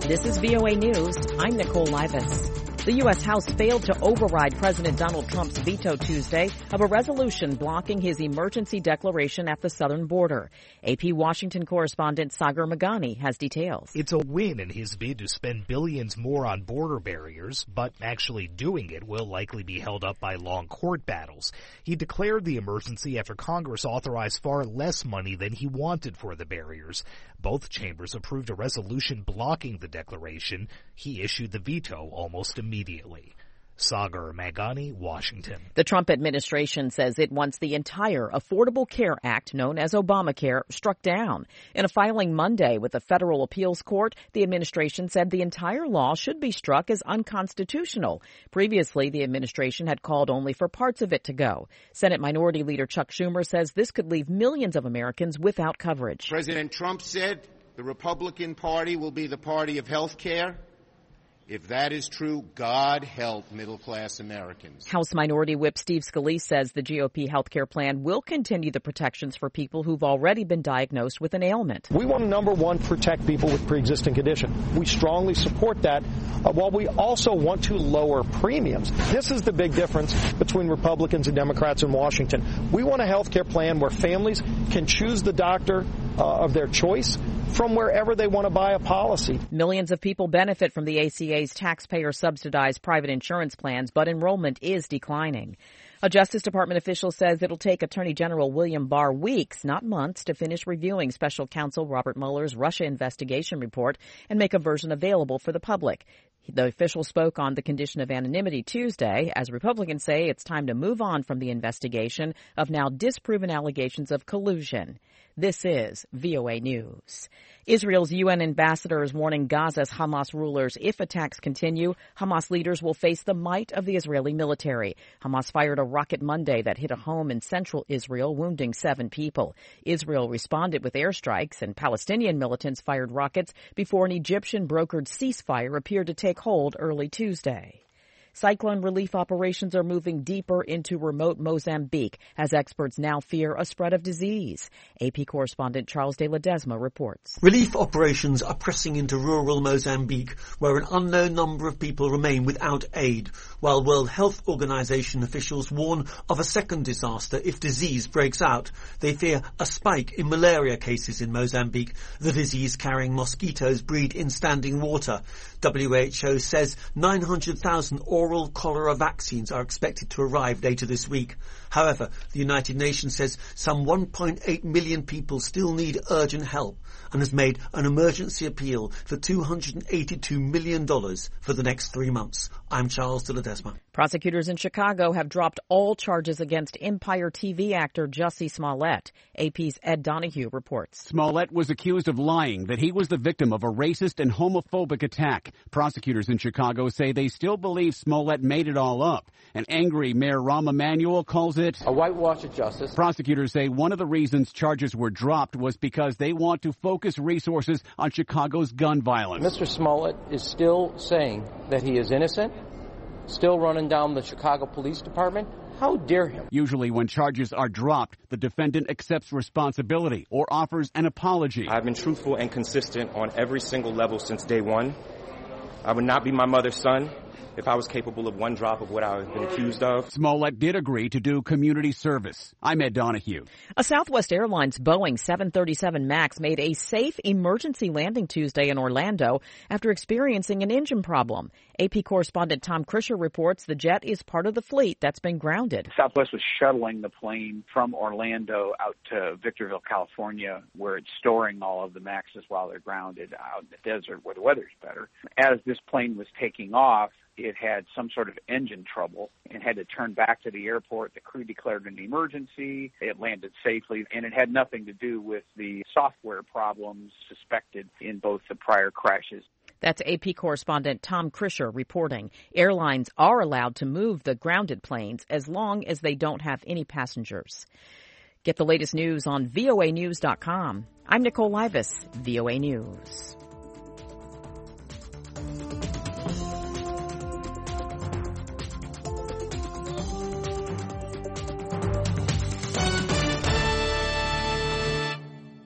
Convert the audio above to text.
This is VOA News. I'm Nicole Livas. The U.S. House failed to override President Donald Trump's veto Tuesday of a resolution blocking his emergency declaration at the southern border. AP Washington correspondent Sagar Meghani has details. It's a win in his bid to spend billions more on border barriers, but actually doing it will likely be held up by long court battles. He declared the emergency after Congress authorized far less money than he wanted for the barriers. Both chambers approved a resolution blocking the declaration. He issued the veto almost immediately. Sagar Meghani, Washington. The Trump administration says it wants the entire Affordable Care Act, known as Obamacare, struck down. In a filing Monday with the Federal Appeals Court, the administration said the entire law should be struck as unconstitutional. Previously, the administration had called only for parts of it to go. Senate Minority Leader Chuck Schumer says this could leave millions of Americans without coverage. President Trump said the Republican Party will be the party of health care. If that is true, God help middle-class Americans. House Minority Whip Steve Scalise says the GOP health care plan will continue the protections for people who've already been diagnosed with an ailment. We want to, number one, protect people with pre-existing condition. We strongly support that, while we also want to lower premiums. This is the big difference between Republicans and Democrats in Washington. We want a health care plan where families can choose the doctor of their choice from wherever they want to buy a policy. Millions of people benefit from the ACA's taxpayer-subsidized private insurance plans, but enrollment is declining. A Justice Department official says it'll take Attorney General William Barr weeks, not months, to finish reviewing Special Counsel Robert Mueller's Russia investigation report and make a version available for the public. The official spoke on the condition of anonymity Tuesday, as Republicans say it's time to move on from the investigation of now disproven allegations of collusion. This is VOA News. Israel's UN ambassador is warning Gaza's Hamas rulers if attacks continue, Hamas leaders will face the might of the Israeli military. Hamas fired a rocket Monday that hit a home in central Israel, wounding 7 people. Israel responded with airstrikes, and Palestinian militants fired rockets before an Egyptian-brokered ceasefire appeared to take hold early Tuesday. Cyclone relief operations are moving deeper into remote Mozambique as experts now fear a spread of disease. AP correspondent Charles de Ledesma reports. Relief operations are pressing into rural Mozambique, where an unknown number of people remain without aid, while World Health Organization officials warn of a second disaster if disease breaks out. They fear a spike in malaria cases in Mozambique. The disease-carrying mosquitoes breed in standing water. WHO says 900,000 oral cholera vaccines are expected to arrive later this week. However, the United Nations says some 1.8 million people still need urgent help and has made an emergency appeal for $282 million for the next 3 months. I'm Charles de Ledesma. Prosecutors in Chicago have dropped all charges against Empire TV actor Jussie Smollett. AP's Ed Donahue reports. Smollett was accused of lying that he was the victim of a racist and homophobic attack. Prosecutors in Chicago say they still believe Smollett made it all up. An angry Mayor Rahm Emanuel calls it a whitewash of justice. Prosecutors say one of the reasons charges were dropped was because they want to focus resources on Chicago's gun violence. Mr. Smollett is still saying that he is innocent, still running down the Chicago Police Department. How dare him? Usually when charges are dropped, the defendant accepts responsibility or offers an apology. I've been truthful and consistent on every single level since day one. I would not be my mother's son if I was capable of one drop of what I've been accused of. Smollett did agree to do community service. I'm Ed Donahue. A Southwest Airlines Boeing 737 MAX made a safe emergency landing Tuesday in Orlando after experiencing an engine problem. AP correspondent Tom Krischer reports the jet is part of the fleet that's been grounded. Southwest was shuttling the plane from Orlando out to Victorville, California, where it's storing all of the MAXs while they're grounded out in the desert where the weather's better. As this plane was taking off, it had some sort of engine trouble and had to turn back to the airport. The crew declared an emergency. It landed safely, and it had nothing to do with the software problems suspected in both the prior crashes. That's AP correspondent Tom Krischer reporting. Airlines are allowed to move the grounded planes as long as they don't have any passengers. Get the latest news on voanews.com. I'm Nicole Livas, VOA News.